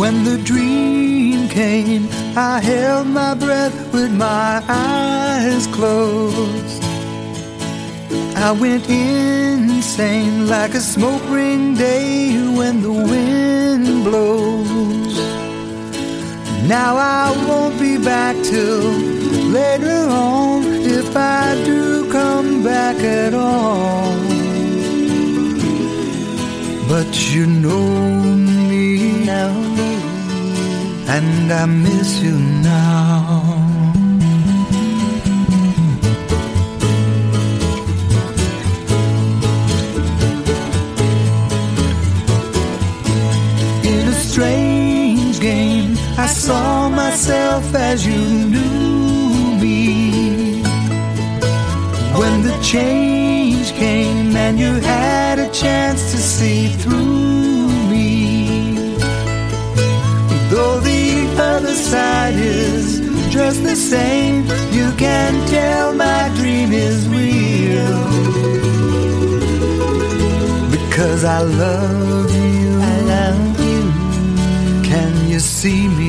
When the dream came, I held my breath with my eyes closed. I went insane like a smoke ring day when the wind blows. Now I won't be back till later on, if I do come back at all. But you know me now, and I miss you now. In a strange game, I saw myself as you knew me. When the change came and you had a chance to see through me, though the other side is just the same, you can tell my dream is real. Because I love you, I love you. Can you see me